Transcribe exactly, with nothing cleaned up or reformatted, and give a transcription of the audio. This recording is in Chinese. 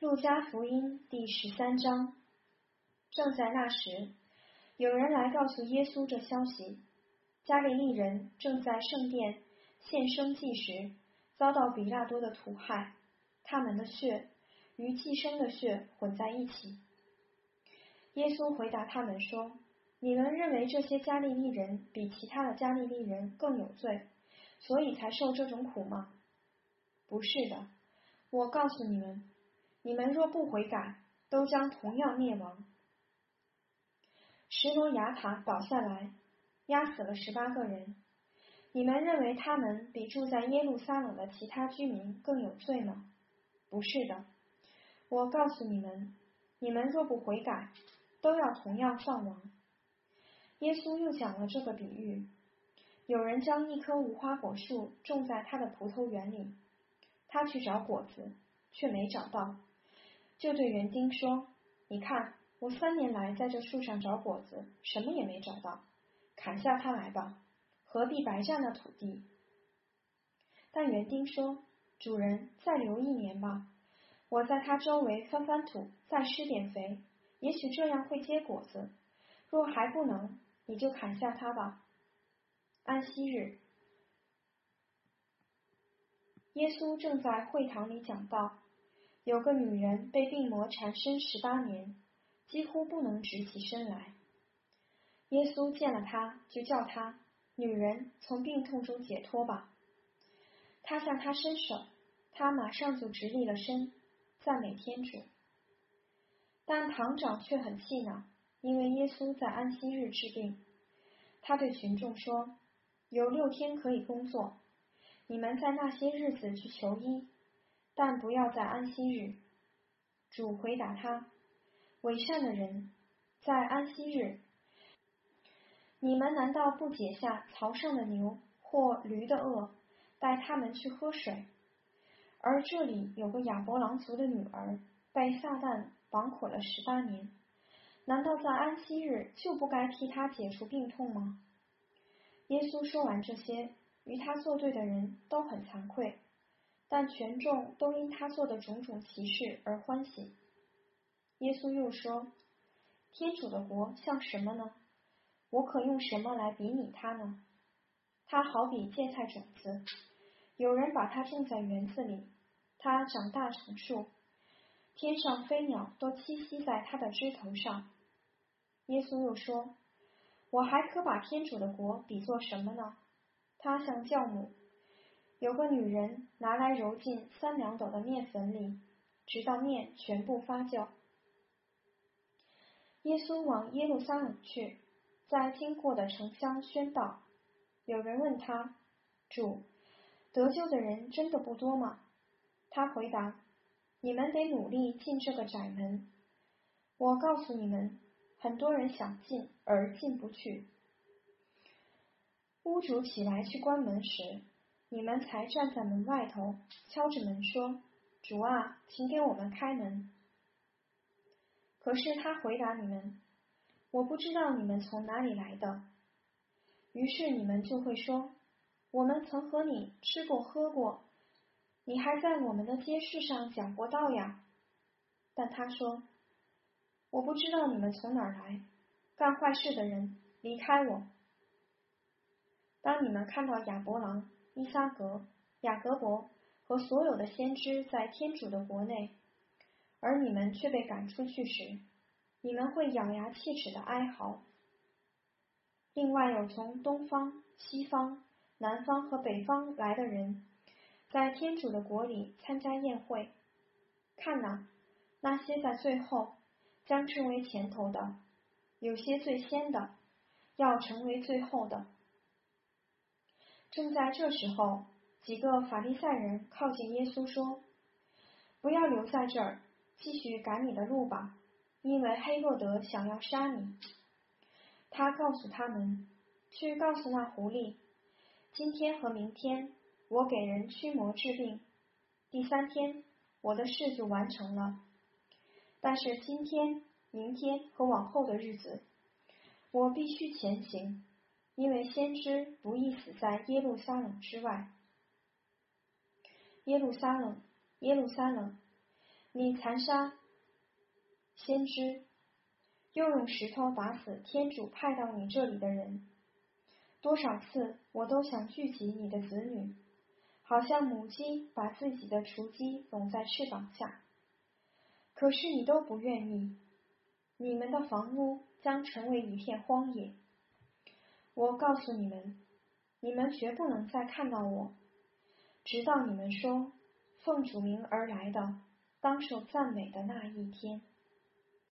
路加福音第十三章。正在那时，有人来告诉耶稣这消息：加利利人正在圣殿献生祭时，遭到比拉多的屠害，他们的血与祭牲的血混在一起。耶稣回答他们说：你们认为这些加利利人比其他的加利利人更有罪，所以才受这种苦吗？不是的，我告诉你们，你们若不悔改，都将同样灭亡。石罗亚塔倒下来，压死了十八个人。你们认为他们比住在耶路撒冷的其他居民更有罪吗？不是的，我告诉你们，你们若不悔改，都要同样丧亡。耶稣又讲了这个比喻：有人将一棵无花果树种在他的葡萄园里，他去找果子，却没找到，就对园丁说：你看，我三年来在这树上找果子，什么也没找到，砍下它来吧，何必白占那土地？但园丁说：主人，再留一年吧，我在它周围翻翻土，再施点肥，也许这样会结果子，若还不能，你就砍下它吧。安息日，耶稣正在会堂里讲道，有个女人被病魔缠身十八年，几乎不能直起身来。耶稣见了她，就叫她：女人，从病痛中解脱吧。他向她伸手，她马上就直立了身，赞美天主。但堂长却很气恼，因为耶稣在安息日治病。他对群众说：有六天可以工作，你们在那些日子去求医，但不要在安息日。主回答他：伪善的人，在安息日，你们难道不解下槽上的牛或驴的轭，带他们去喝水？而这里有个亚伯郎族的女儿，被撒旦绑捆了十八年，难道在安息日就不该替她解除病痛吗？耶稣说完这些，与他作对的人都很惭愧，但全众都因他做的种种奇事而欢喜。耶稣又说：天主的国像什么呢？我可用什么来比拟它呢？它好比芥菜种子，有人把它种在园子里，它长大成树，天上飞鸟都栖息在它的枝头上。耶稣又说：我还可把天主的国比作什么呢？它像酵母，有个女人拿来揉进三两斗的面粉里，直到面全部发酵。耶稣往耶路撒冷去，在经过的城乡宣道。有人问他：主，得救的人真的不多吗？他回答：你们得努力进这个窄门。我告诉你们，很多人想进而进不去。屋主起来去关门时，你们才站在门外头，敲着门说：主啊，请给我们开门。可是他回答你们：我不知道你们从哪里来的。于是你们就会说：我们曾和你吃过喝过，你还在我们的街市上讲过道呀。但他说：我不知道你们从哪儿来，干坏事的人，离开我。当你们看到亚伯郎、依撒格、雅各伯和所有的先知在天主的国内，而你们却被赶出去时，你们会咬牙切齿的哀嚎。另外有从东方、西方、南方和北方来的人，在天主的国里参加宴会。看哪，那些在最后将成为前头的，有些最先的要成为最后的。正在这时候，几个法利赛人靠近耶稣说：不要留在这儿，继续赶你的路吧，因为黑落德想要杀你。他告诉他们：去告诉那狐狸，今天和明天我给人驱魔治病，第三天我的事就完成了。但是今天、明天和往后的日子，我必须前行，因为先知不易死在耶路撒冷之外。耶路撒冷，耶路撒冷， 你残杀先知，又用石头打死天主派到你这里的人。多少次我都想聚集你的子女，好像母鸡把自己的雏鸡拢在翅膀下，可是你都不愿意，你们的房屋将成为一片荒野。我告诉你们，你们绝不能再看到我，直到你们说奉主名而来的当受赞美的那一天。